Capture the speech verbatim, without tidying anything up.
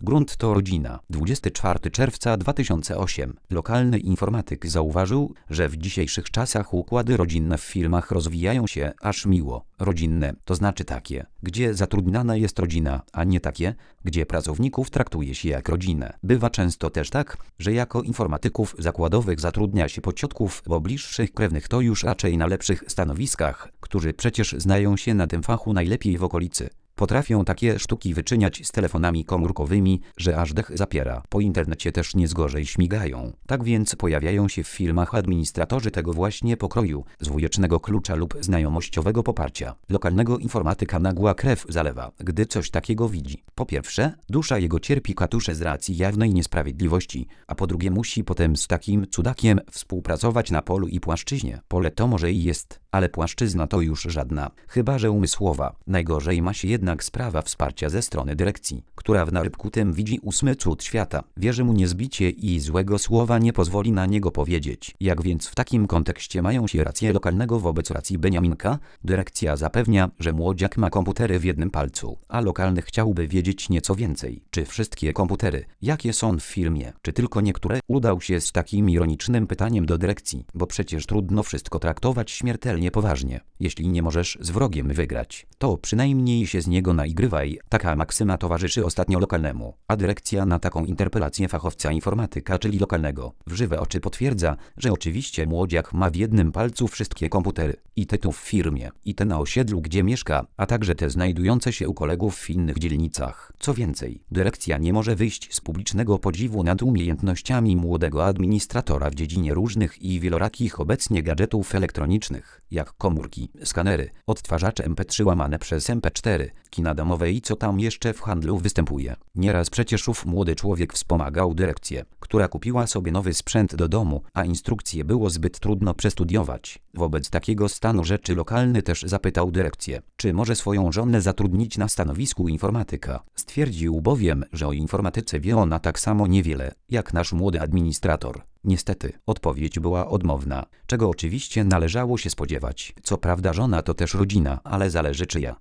Grunt to rodzina. dwudziestego czwartego czerwca dwa tysiące ósmego. Lokalny informatyk zauważył, że w dzisiejszych czasach układy rodzinne w firmach rozwijają się aż miło. Rodzinne to znaczy takie, gdzie zatrudniana jest rodzina, a nie takie, gdzie pracowników traktuje się jak rodzinę. Bywa często też tak, że jako informatyków zakładowych zatrudnia się pociotków, bo bliższych krewnych to już raczej na lepszych stanowiskach, którzy przecież znają się na tym fachu najlepiej w okolicy. Potrafią takie sztuki wyczyniać z telefonami komórkowymi, że aż dech zapiera. Po internecie też nie z gorzej śmigają. Tak więc pojawiają się w firmach administratorzy tego właśnie pokroju, z dwudziestego klucza lub znajomościowego poparcia. Lokalnego informatyka nagła krew zalewa, gdy coś takiego widzi. Po pierwsze, dusza jego cierpi katusze z racji jawnej niesprawiedliwości, a po drugie musi potem z takim cudakiem współpracować na polu i płaszczyźnie. Pole to może i jest, ale płaszczyzna to już żadna, chyba że umysłowa. Najgorzej ma się jednak sprawa wsparcia ze strony dyrekcji, która w narybku tym widzi ósmy cud świata. Wierzy mu niezbicie i złego słowa nie pozwoli na niego powiedzieć. Jak więc w takim kontekście mają się racje lokalnego wobec racji Beniaminka? Dyrekcja zapewnia, że młodziak ma komputery w jednym palcu, a lokalny chciałby wiedzieć nieco więcej. Czy wszystkie komputery, jakie są w firmie, czy tylko niektóre? Udał się z takim ironicznym pytaniem do dyrekcji, bo przecież trudno wszystko traktować śmiertelnie poważnie. Jeśli nie możesz z wrogiem wygrać, to przynajmniej się z niego naigrywaj. Taka maksyma towarzyszy ostatnio lokalnemu, a dyrekcja na taką interpelację fachowca informatyka, czyli lokalnego, w żywe oczy potwierdza, że oczywiście młodziak ma w jednym palcu wszystkie komputery. I te tu w firmie, i te na osiedlu, gdzie mieszka, a także te znajdujące się u kolegów w innych dzielnicach. Co więcej, dyrekcja nie może wyjść z publicznego podziwu nad umiejętnościami młodego administratora w dziedzinie różnych i wielorakich obecnie gadżetów elektronicznych, jak komórki, skanery, odtwarzacze em pe trzy łamane przez em pe cztery, kina domowe i co tam jeszcze w handlu występuje. Nieraz przecież ów młody człowiek wspomagał dyrekcję, która kupiła sobie nowy sprzęt do domu, a instrukcje było zbyt trudno przestudiować. Wobec takiego stanu rzeczy lokalny też zapytał dyrekcję, czy może swoją żonę zatrudnić na stanowisku informatyka. Stwierdził bowiem, że o informatyce wie ona tak samo niewiele, jak nasz młody administrator. Niestety, odpowiedź była odmowna, czego oczywiście należało się spodziewać. Co prawda żona to też rodzina, ale zależy czyja.